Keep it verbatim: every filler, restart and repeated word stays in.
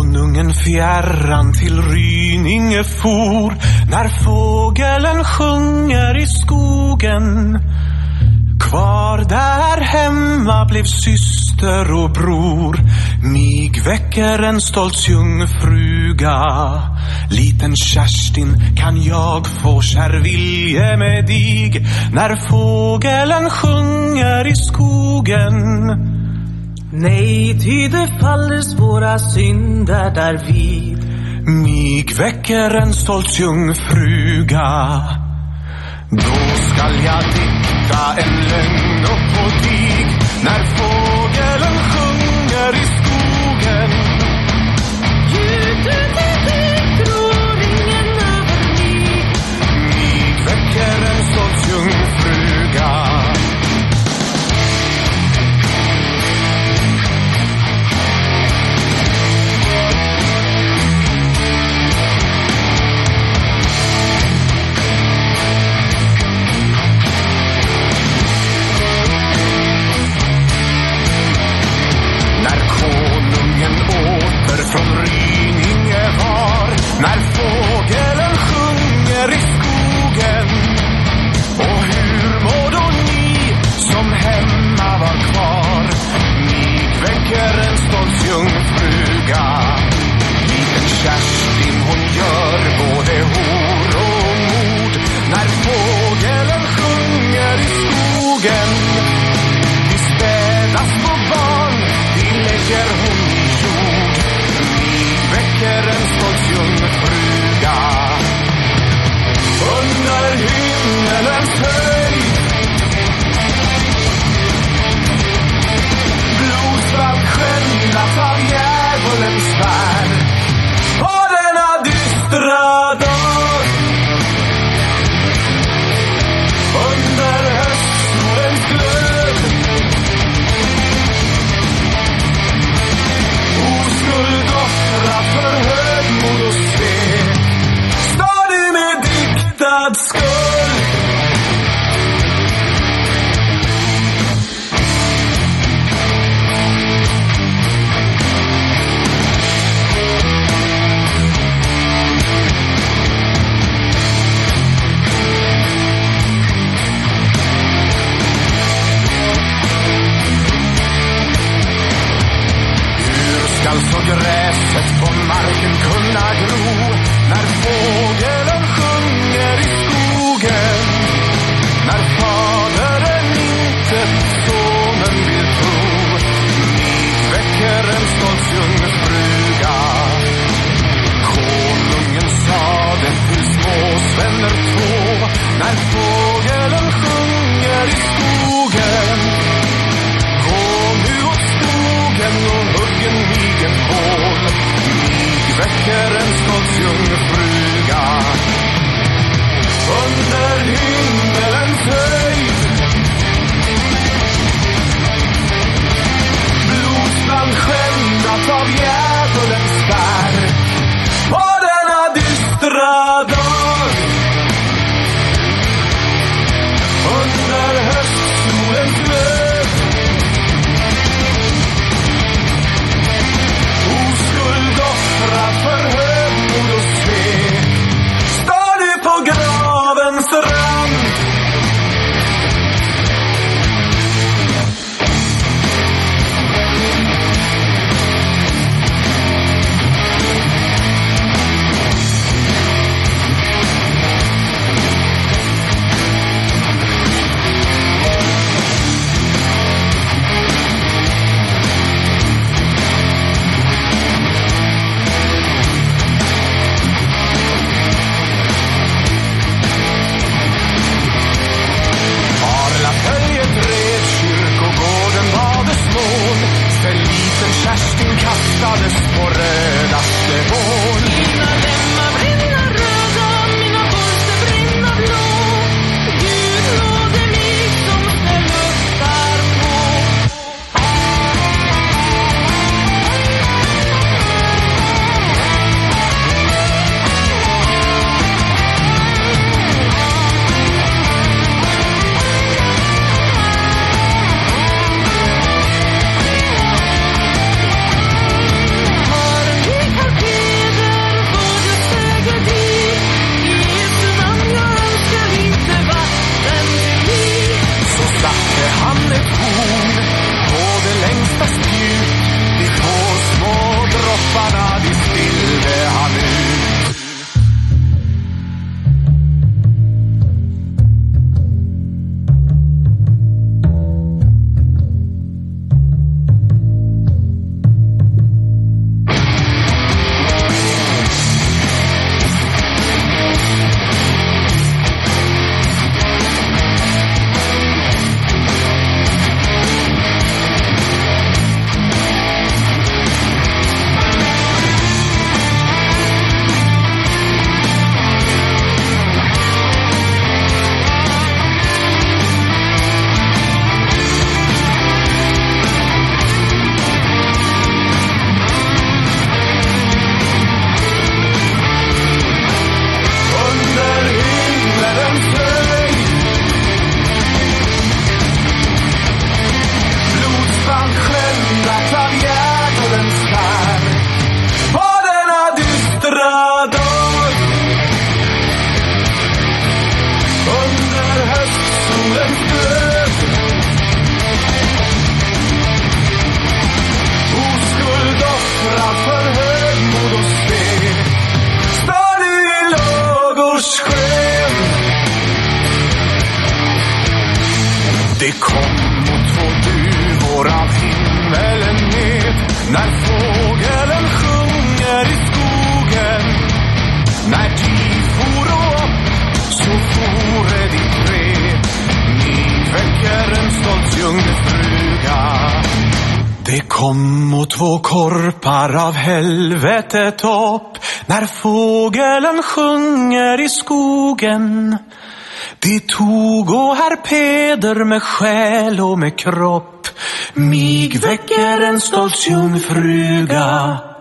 konungen fjärran till Ryninge for, när fågelen sjunger i skogen. Kvar där hemma blev syster och bror, mig väcker en stolt jungfruga. Liten Kerstin, kan jag få kärvilje med dig, när fågelen sjunger i skogen? Nej, ty det faller svåra synder därvid. Mig väcker en stolt jungfruga. Då skall jag dikta en lögn upp på dig, när fågelen sjunger i skogen. Ljud ut i diktråringen över mig. Mig väcker en stolt jungfruga. Från Ryninge var, när fågelen sjunger i skogen. Och hur må då ni som hemma var kvar? Ni väcker en stolt jungfruga. Liten Kerstin, hon gör både hor och mod, när fågelen sjunger i skogen. Vi städas på barn, vi lägger hon i jord. Väcker en stolt jungfruga. Under himmelens höjd, blodsvart skändat av djävulens svärd. På denna dystra dag, under höstsolens glöd, oskuld offra för högmod och svek, stadig med diktad skuld. Skall så gräset på marken kunna gro, när fågelen sjunger i skogen? När faderen inte sonen vill tro, ni väcker en stolt jungfruga. Konungen sade till småsvänner två, när fågelen sjunger i skogen. Gå nu åt skogen och huggen mig en hål, mig väcker en stolt jungfruga. kom och två korpar av helvetet upp när fågeln sjunger i skogen. De tog och herr Peder med själ och med kropp mig väcker en stolt jungfruga